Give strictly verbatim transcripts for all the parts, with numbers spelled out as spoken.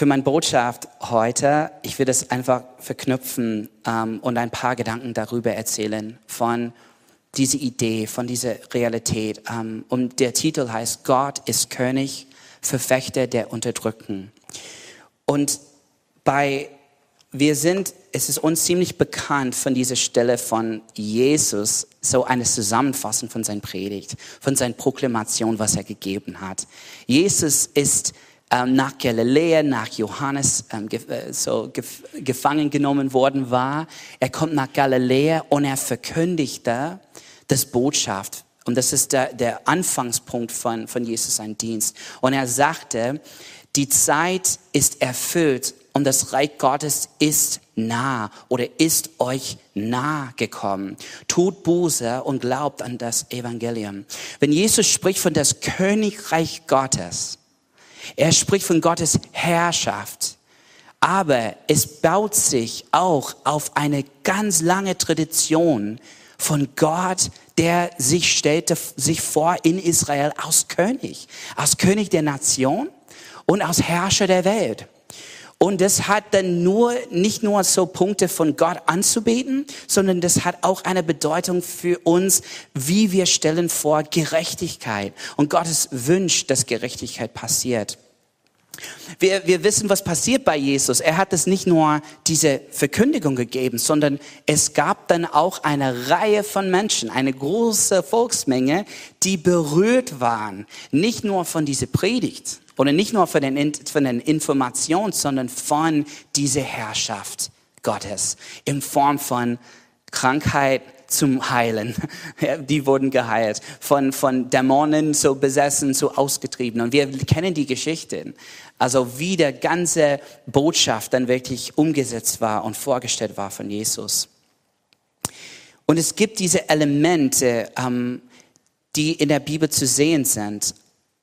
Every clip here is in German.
für meine Botschaft heute, ich will das einfach verknüpfen ähm, und ein paar Gedanken darüber erzählen von dieser Idee, von dieser Realität. Ähm, und der Titel heißt, Gott ist König, Verfechter der Unterdrückten. Und bei, wir sind, es ist uns ziemlich bekannt von dieser Stelle von Jesus, so eine Zusammenfassung von seiner Predigt, von seiner Proklamation, was er gegeben hat. Jesus ist ähm, nach Galiläa, nach Johannes ähm, ge, äh, so gef, gefangen genommen worden war. Er kommt nach Galiläa und er verkündigte das Botschaft. Und das ist der, der Anfangspunkt von, von Jesus, sein Dienst. Und er sagte, die Zeit ist erfüllt und das Reich Gottes ist nah oder ist euch nah gekommen. Tut Buße und glaubt an das Evangelium. Wenn Jesus spricht von das Königreich Gottes, er spricht von Gottes Herrschaft, aber es baut sich auch auf eine ganz lange Tradition von Gott, der sich stellte sich vor in Israel als König, als König der Nation und als Herrscher der Welt. Und das hat dann nur, nicht nur so Punkte von Gott anzubeten, sondern das hat auch eine Bedeutung für uns, wie wir stellen vor Gerechtigkeit. Und Gottes wünscht, dass Gerechtigkeit passiert. Wir, wir wissen, was passiert bei Jesus. Er hat es nicht nur diese Verkündigung gegeben, sondern es gab dann auch eine Reihe von Menschen, eine große Volksmenge, die berührt waren. Nicht nur von dieser Predigt oder nicht nur von den, von den Informationen, sondern von dieser Herrschaft Gottes in Form von Krankheit zum Heilen. Die wurden geheilt. Von, von Dämonen so besessen, so ausgetrieben. Und wir kennen die Geschichten. Also wie der ganze Botschaft dann wirklich umgesetzt war und vorgestellt war von Jesus. Und es gibt diese Elemente, ähm, die in der Bibel zu sehen sind,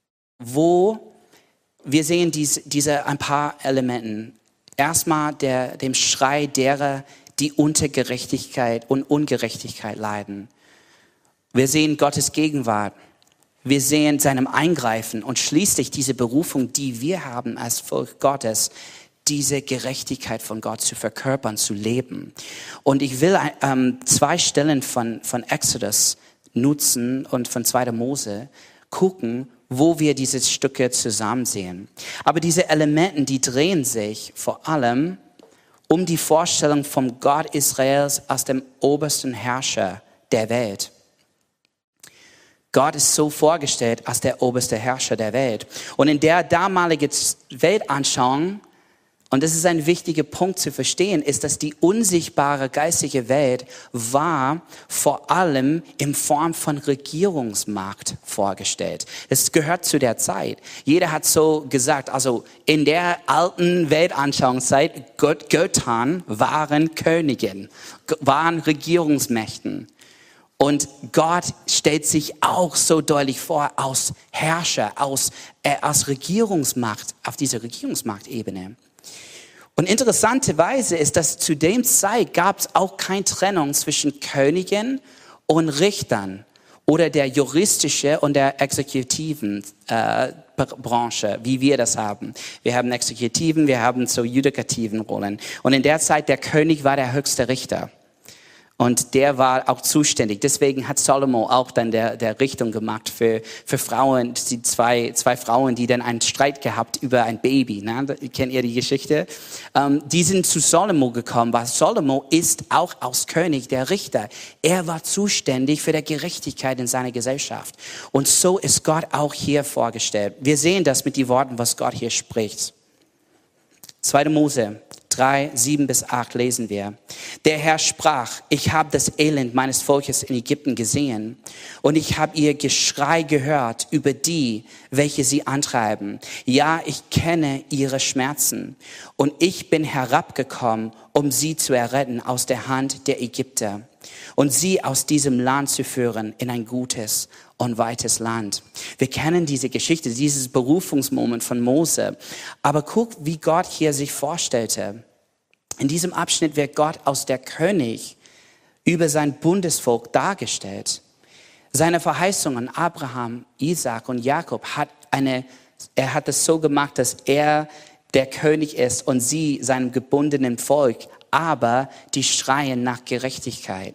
wo wir sehen diese, diese ein paar Elementen. Erstmal der, dem Schrei derer, die unter Gerechtigkeit und Ungerechtigkeit leiden. Wir sehen Gottes Gegenwart. Wir sehen seinem Eingreifen und schließlich diese Berufung, die wir haben als Volk Gottes, diese Gerechtigkeit von Gott zu verkörpern, zu leben. Und ich will ähm, zwei Stellen von, von Exodus nutzen und von zweiter Mose gucken, wo wir diese Stücke zusammen sehen. Aber diese Elemente, die drehen sich vor allem um die Vorstellung vom Gott Israels als dem obersten Herrscher der Welt. Gott ist so vorgestellt als der oberste Herrscher der Welt. Und in der damaligen Weltanschauung, und das ist ein wichtiger Punkt zu verstehen, ist, dass die unsichtbare geistliche Welt war vor allem in Form von Regierungsmacht vorgestellt. Es gehört zu der Zeit. Jeder hat so gesagt, also in der alten Weltanschauungszeit, Gott, Göttern waren Königen, waren Regierungsmächten. Und Gott stellt sich auch so deutlich vor als Herrscher, als, äh, als Regierungsmacht, auf dieser Regierungsmachtebene. Und interessanterweise ist, dass zu dem Zeit gab es auch keine Trennung zwischen Königen und Richtern oder der juristischen und der exekutiven äh, Branche, wie wir das haben. Wir haben Exekutiven, wir haben so judikativen Rollen. Und in der Zeit, der König war der höchste Richter. Und der war auch zuständig. Deswegen hat Salomo auch dann der, der Richtung gemacht für, für Frauen, die zwei, zwei Frauen, die dann einen Streit gehabt über ein Baby. Ne? Kennt ihr die Geschichte? Ähm, die sind zu Salomo gekommen, weil Salomo ist auch als König der Richter. Er war zuständig für die Gerechtigkeit in seiner Gesellschaft. Und so ist Gott auch hier vorgestellt. Wir sehen das mit den Worten, was Gott hier spricht. zweiter Mose drei, sieben bis acht lesen wir. Der Herr sprach, ich habe das Elend meines Volkes in Ägypten gesehen und ich habe ihr Geschrei gehört über die, welche sie antreiben. Ja, ich kenne ihre Schmerzen und ich bin herabgekommen, um sie zu erretten aus der Hand der Ägypter und sie aus diesem Land zu führen in ein gutes und weites Land. Wir kennen diese Geschichte, dieses Berufungsmoment von Mose. Aber guck, wie Gott hier sich vorstellte. In diesem Abschnitt wird Gott als der König über sein Bundesvolk dargestellt. Seine Verheißungen Abraham, Isaac und Jakob hat eine, er hat es so gemacht, dass er der König ist und sie seinem gebundenen Volk, aber die schreien nach Gerechtigkeit.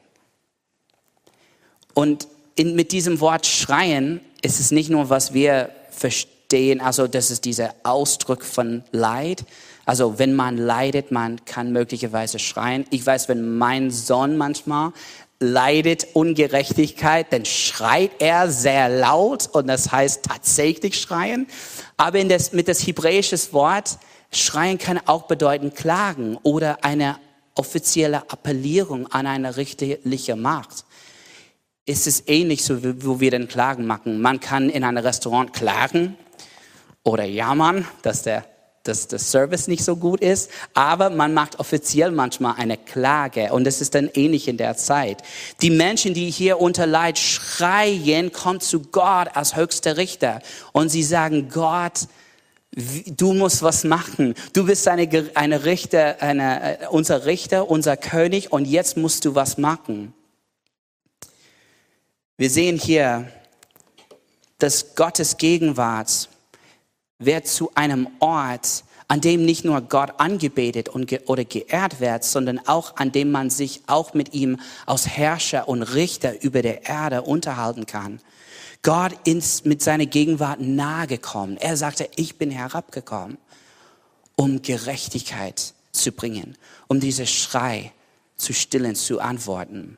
Und in, mit diesem Wort schreien ist es nicht nur, was wir verstehen, also das ist dieser Ausdruck von Leid. Also wenn man leidet, man kann möglicherweise schreien. Ich weiß, wenn mein Sohn manchmal leidet Ungerechtigkeit, dann schreit er sehr laut und das heißt tatsächlich schreien. Aber in das, mit das hebräische Wort schreien kann auch bedeuten klagen oder eine offizielle Appellierung an eine richterliche Macht. Ist es ähnlich, so wie wo wir den Klagen machen. Man kann in einem Restaurant klagen oder jammern, dass der, dass der Service nicht so gut ist, aber man macht offiziell manchmal eine Klage und das ist dann ähnlich in der Zeit. Die Menschen, die hier unter Leid schreien, kommen zu Gott als höchster Richter und sie sagen, Gott, du musst was machen. Du bist eine, eine Richter, eine, unser Richter, unser König und jetzt musst du was machen. Wir sehen hier, dass Gottes Gegenwart wird zu einem Ort, an dem nicht nur Gott angebetet und ge- oder geehrt wird, sondern auch an dem man sich auch mit ihm als Herrscher und Richter über der Erde unterhalten kann. Gott ist mit seiner Gegenwart nahe gekommen. Er sagte, ich bin herabgekommen, um Gerechtigkeit zu bringen, um diese Schrei zu stillen, zu antworten.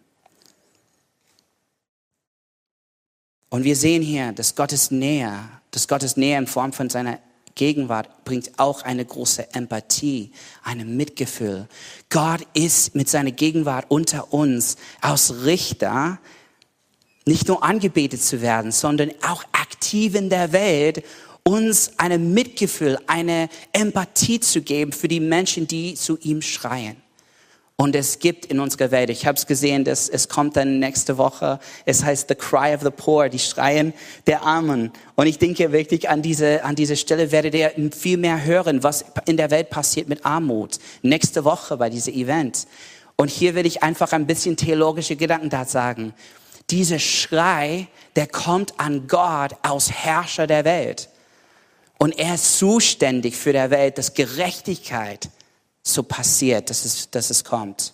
Und wir sehen hier, dass Gottes Nähe, dass Gottes Nähe in Form von seiner Gegenwart bringt auch eine große Empathie, ein Mitgefühl. Gott ist mit seiner Gegenwart unter uns als Richter, nicht nur angebetet zu werden, sondern auch aktiv in der Welt, uns ein Mitgefühl, eine Empathie zu geben für die Menschen, die zu ihm schreien. Und es gibt in unserer Welt, ich habe es gesehen, dass es kommt dann nächste Woche, es heißt The Cry of the Poor, die Schreien der Armen. Und ich denke wirklich, an diese, an diese Stelle werdet ihr viel mehr hören, was in der Welt passiert mit Armut. Nächste Woche bei diesem Event. Und hier will ich einfach ein bisschen theologische Gedanken da sagen. Dieser Schrei, der kommt an Gott als Herrscher der Welt. Und er ist zuständig für die Welt, dass Gerechtigkeit so passiert, dass es, dass es kommt.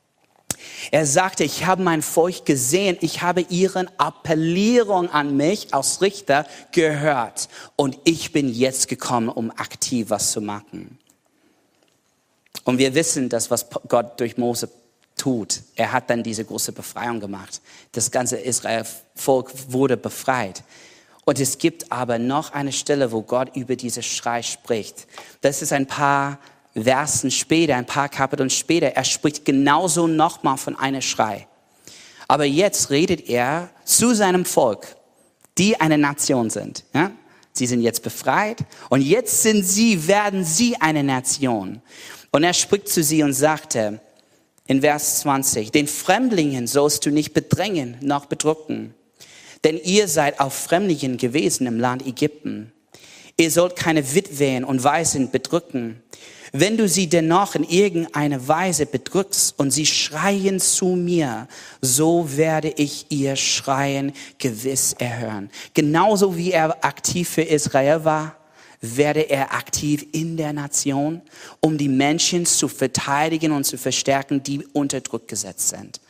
Er sagte, ich habe mein Volk gesehen, ich habe ihren Appellierung an mich als Richter gehört und ich bin jetzt gekommen, um aktiv was zu machen. Und wir wissen, dass was Gott durch Mose tut, er hat dann diese große Befreiung gemacht. Das ganze Israel-Volk wurde befreit. Und es gibt aber noch eine Stelle, wo Gott über diese Schrei spricht. Das ist ein paar Versen später, ein paar Kapiteln später, er spricht genauso nochmal von einem Schrei. Aber jetzt redet er zu seinem Volk, die eine Nation sind. Ja? Sie sind jetzt befreit und jetzt sind sie, werden sie eine Nation. Und er spricht zu sie und sagte in Vers zwanzig, den Fremdlingen sollst du nicht bedrängen noch bedrücken, denn ihr seid auch Fremdlinge gewesen im Land Ägypten. Ihr sollt keine Witwen und Waisen bedrücken. Wenn du sie dennoch in irgendeiner Weise bedrückst und sie schreien zu mir, so werde ich ihr Schreien gewiss erhören. Genauso wie er aktiv für Israel war, werde er aktiv in der Nation, um die Menschen zu verteidigen und zu verstärken, die unter Druck gesetzt sind.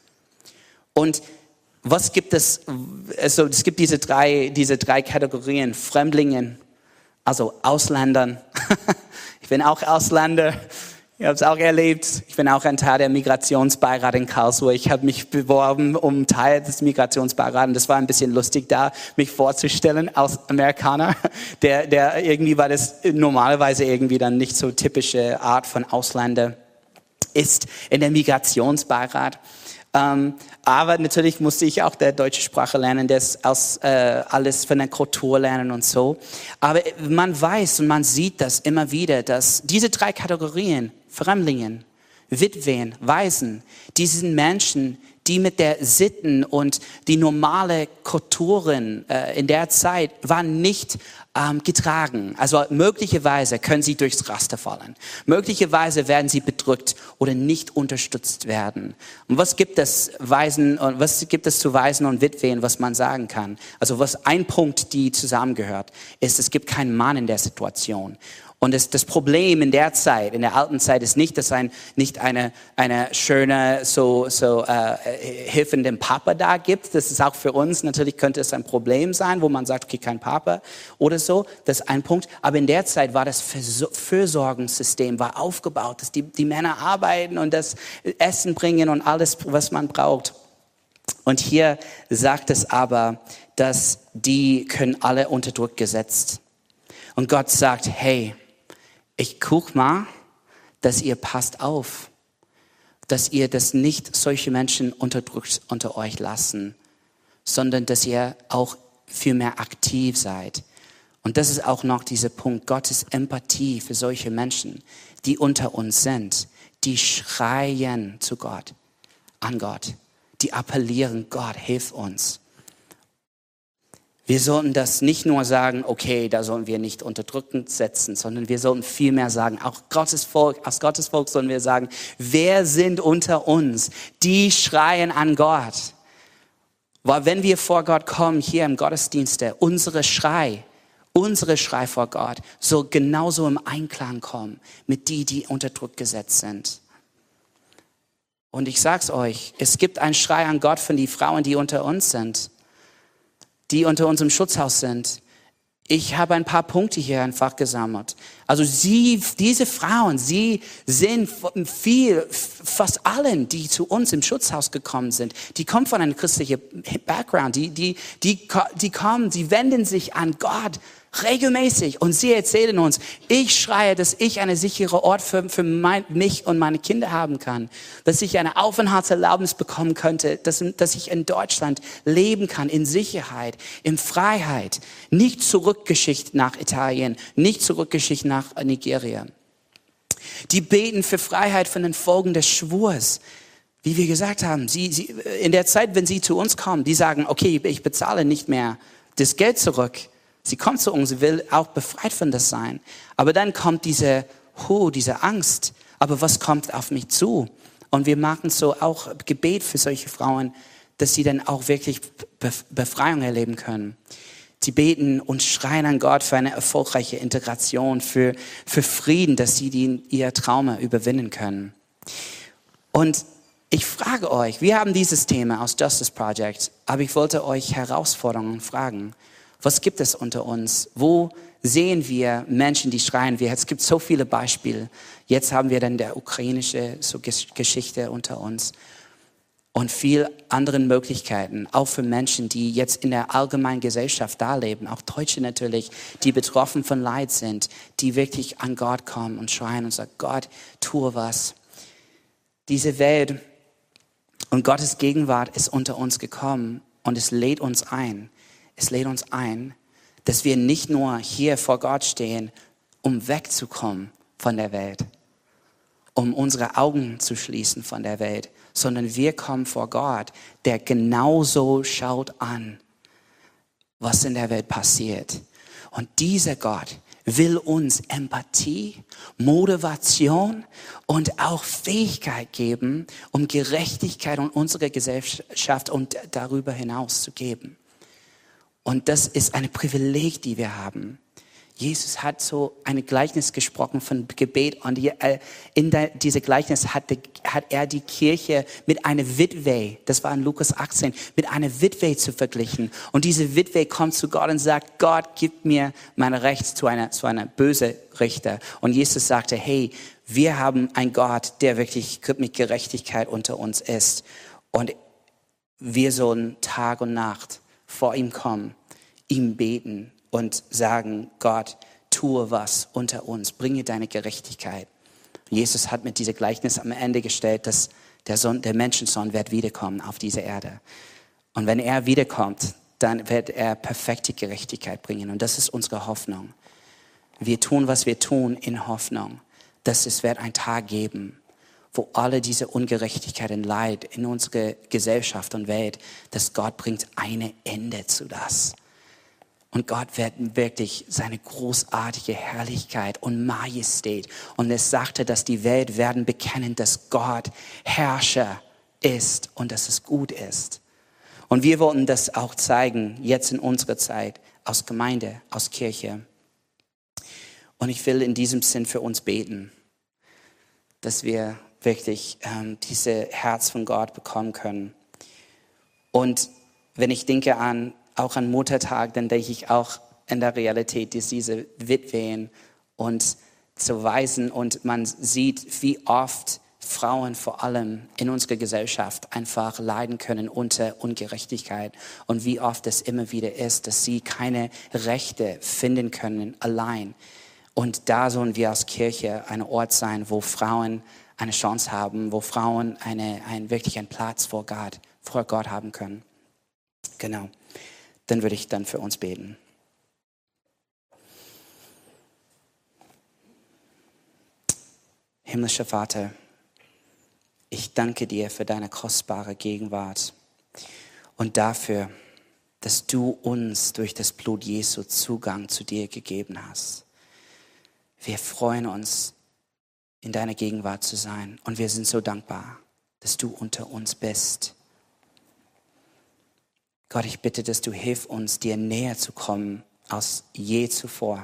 Und was gibt es? Also es gibt diese drei, diese drei Kategorien: Fremdlingen, also Ausländern. Ich bin auch Ausländer. Ich habe es auch erlebt. Ich bin auch ein Teil der Migrationsbeirat in Karlsruhe. Ich habe mich beworben, um Teil des Migrationsbeirats. Das war ein bisschen lustig, da mich vorzustellen als Amerikaner. Der, der irgendwie war das normalerweise irgendwie dann nicht so typische Art von Ausländer ist in der Migrationsbeirat. Ähm, aber natürlich musste ich auch der deutsche Sprache lernen, das aus, äh, alles von der Kultur lernen und so. Aber man weiß und man sieht das immer wieder, dass diese drei Kategorien, Fremdlingen, Witwen, Waisen, diesen Menschen, die mit der Sitten und die normale Kulturen äh, in der Zeit waren nicht ähm, getragen. Also möglicherweise können sie durchs Raster fallen. Möglicherweise werden sie bedrückt oder nicht unterstützt werden. Und was gibt es Waisen und was gibt es zu Waisen und Witwen, was man sagen kann? Also was ein Punkt, die zusammengehört, ist, es gibt keinen Mann in der Situation. Und das, das Problem in der Zeit, in der alten Zeit, ist nicht, dass ein nicht eine eine schöne so so äh, hilfenden Papa da gibt. Das ist auch für uns natürlich könnte es ein Problem sein, wo man sagt, okay, kein Papa oder so. Das ist ein Punkt. Aber in der Zeit war das Fürsorgensystem war aufgebaut, dass die die Männer arbeiten und das Essen bringen und alles, was man braucht. Und hier sagt es aber, dass die können alle unter Druck gesetzt. Und Gott sagt, hey, ich guck mal, dass ihr passt auf, dass ihr das nicht solche Menschen unterdrückt unter euch lassen, sondern dass ihr auch viel mehr aktiv seid. Und das ist auch noch dieser Punkt, Gottes Empathie für solche Menschen, die unter uns sind, die schreien zu Gott, an Gott, die appellieren, Gott, hilf uns. Wir sollten das nicht nur sagen, okay, da sollen wir nicht unterdrückend setzen, sondern wir sollten vielmehr sagen, auch Gottes Volk, als Gottes Volk sollen wir sagen, wer sind unter uns, die schreien an Gott. Weil wenn wir vor Gott kommen, hier im Gottesdienste, unsere Schrei, unsere Schrei vor Gott soll genauso im Einklang kommen mit die, die unter Druck gesetzt sind. Und ich sag's euch, es gibt einen Schrei an Gott von den Frauen, die unter uns sind, die unter unserem Schutzhaus sind. Ich habe ein paar Punkte hier einfach gesammelt. Also sie, diese Frauen, sie sind viel, fast allen, die zu uns im Schutzhaus gekommen sind, die kommen von einem christlichen Background, die, die, die, die kommen, sie wenden sich an Gott regelmäßig und sie erzählen uns, ich schreie, dass ich einen sicheren Ort für, für mein, mich und meine Kinder haben kann, dass ich eine Aufenthaltserlaubnis bekommen könnte, dass, dass ich in Deutschland leben kann, in Sicherheit, in Freiheit, nicht zurückgeschickt nach Italien, nicht zurückgeschickt nach Nigeria. Die beten für Freiheit von den Folgen des Schwurs. Wie wir gesagt haben, sie, sie, in der Zeit, wenn sie zu uns kommen, die sagen, okay, ich bezahle nicht mehr das Geld zurück. Sie kommt zu uns, sie will auch befreit von das sein. Aber dann kommt diese, oh, diese Angst. Aber was kommt auf mich zu? Und wir machen so auch Gebet für solche Frauen, dass sie dann auch wirklich Befreiung erleben können. Sie beten und schreien an Gott für eine erfolgreiche Integration, für, für Frieden, dass sie die, ihr Trauma überwinden können. Und ich frage euch, wir haben dieses Thema aus Justice Project, aber ich wollte euch Herausforderungen fragen. Was gibt es unter uns? Wo sehen wir Menschen, die schreien? Es gibt so viele Beispiele. Jetzt haben wir dann der ukrainische so Geschichte unter uns und viel anderen Möglichkeiten, auch für Menschen, die jetzt in der allgemeinen Gesellschaft da leben, auch Deutsche natürlich, die betroffen von Leid sind, die wirklich an Gott kommen und schreien und sagen, Gott, tue was. Diese Welt und Gottes Gegenwart ist unter uns gekommen und es lädt uns ein. Es lädt uns ein, dass wir nicht nur hier vor Gott stehen, um wegzukommen von der Welt, um unsere Augen zu schließen von der Welt, sondern wir kommen vor Gott, der genauso schaut an, was in der Welt passiert. Und dieser Gott will uns Empathie, Motivation und auch Fähigkeit geben, um Gerechtigkeit in unsere Gesellschaft und darüber hinaus zu geben. Und das ist ein Privileg, die wir haben. Jesus hat so ein Gleichnis gesprochen von Gebet und in diesem Gleichnis hat, hat er die Kirche mit einer Witwe, das war in Lukas achtzehn, mit einer Witwe zu verglichen. Und diese Witwe kommt zu Gott und sagt, Gott, gib mir mein Recht zu einer, zu einer bösen Richter. Und Jesus sagte, hey, wir haben einen Gott, der wirklich mit Gerechtigkeit unter uns ist. Und wir sollen Tag und Nacht vor ihm kommen, ihm beten und sagen, Gott, tue was unter uns, bringe deine Gerechtigkeit. Jesus hat mit diesem Gleichnis am Ende gestellt, dass der, Sohn, der Menschensohn wird wiederkommen auf diese Erde. Und wenn er wiederkommt, dann wird er perfekte Gerechtigkeit bringen. Und das ist unsere Hoffnung. Wir tun, was wir tun, in Hoffnung, dass es wird einen Tag geben, wo alle diese Ungerechtigkeit und Leid in unsere Gesellschaft und Welt, dass Gott bringt ein Ende zu das. Und Gott wird wirklich seine großartige Herrlichkeit und Majestät. Und es sagte, dass die Welt werden bekennen, dass Gott Herrscher ist und dass es gut ist. Und wir wollten das auch zeigen, jetzt in unserer Zeit, aus Gemeinde, aus Kirche. Und ich will in diesem Sinn für uns beten, dass wir wirklich ähm, dieses Herz von Gott bekommen können. Und wenn ich denke an, auch an Muttertag, dann denke ich auch in der Realität, dass diese Witwen und zu Waisen und man sieht, wie oft Frauen vor allem in unserer Gesellschaft einfach leiden können unter Ungerechtigkeit und wie oft es immer wieder ist, dass sie keine Rechte finden können allein. Und da sollen wir als Kirche ein Ort sein, wo Frauen eine Chance haben, wo Frauen eine, ein, wirklich einen Platz vor Gott, vor Gott haben können. Genau. Dann würde ich dann für uns beten. Himmlischer Vater, ich danke dir für deine kostbare Gegenwart und dafür, dass du uns durch das Blut Jesu Zugang zu dir gegeben hast. Wir freuen uns, in deiner Gegenwart zu sein und wir sind so dankbar, dass du unter uns bist. Gott, ich bitte, dass du hilf uns, dir näher zu kommen als je zuvor.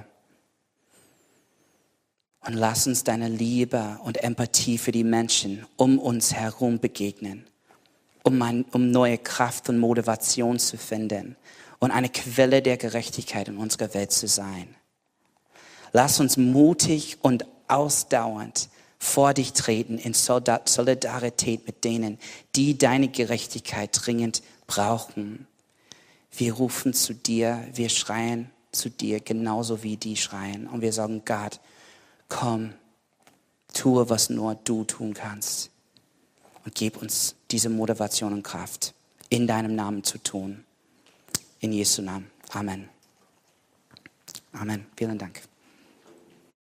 Und lass uns deine Liebe und Empathie für die Menschen um uns herum begegnen, um, ein, um neue Kraft und Motivation zu finden und eine Quelle der Gerechtigkeit in unserer Welt zu sein. Lass uns mutig und ausdauernd vor dich treten in Solidarität mit denen, die deine Gerechtigkeit dringend brauchen. Wir rufen zu dir, wir schreien zu dir, genauso wie die schreien. Und wir sagen, Gott, komm, tue, was nur du tun kannst. Und gib uns diese Motivation und Kraft, in deinem Namen zu tun. In Jesu Namen. Amen. Amen. Vielen Dank.